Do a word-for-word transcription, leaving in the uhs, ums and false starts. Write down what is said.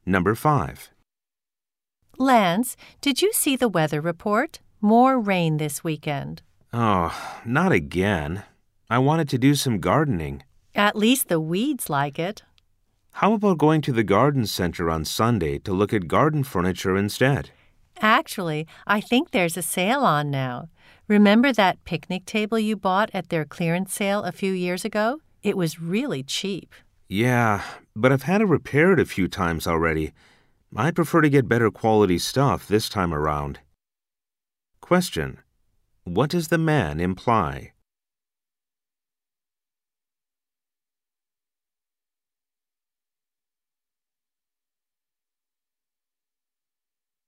Number five. Lance, did you see the weather report? More rain this weekend. Oh, not again. I wanted to do some gardening. At least the weeds like it. How about going to the garden center on Sunday to look at garden furniture instead? Actually, I think there's a sale on now. Remember that picnic table you bought at their clearance sale a few years ago? It was really cheap. Yeah, but I've had it repaired a few times already. I'd prefer to get better quality stuff this time around. Question: what does the man imply?